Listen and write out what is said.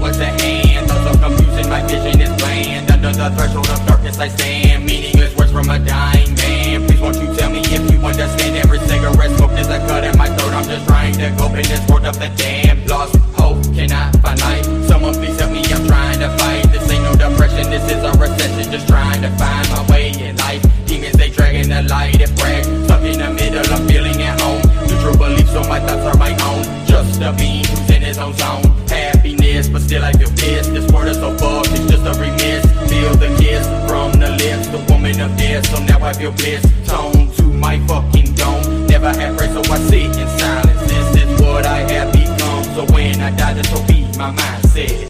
what's at hand. Thoughts of confusion, my vision is bland. Under the threshold of darkness I stand, meaningless words from a dying man. Please won't you tell me if you understand? Every cigarette smoke is a cut in my throat. I'm just trying to cope in this world of the damned. Lost hope, cannot find light. Someone please help me, I'm trying to fight. This ain't no depression, this is a recession. Just trying to find my way in life. Demons, they dragging the light and brag. Stuck in the middle, I'm feeling at home. The true belief, so my thoughts are my own. Just a being who's in his own zone. Happiness, but still I feel pissed. This world is so fucked, it's just a remiss. Feel the kiss from the lips, the woman of this. So now I feel bliss. Tone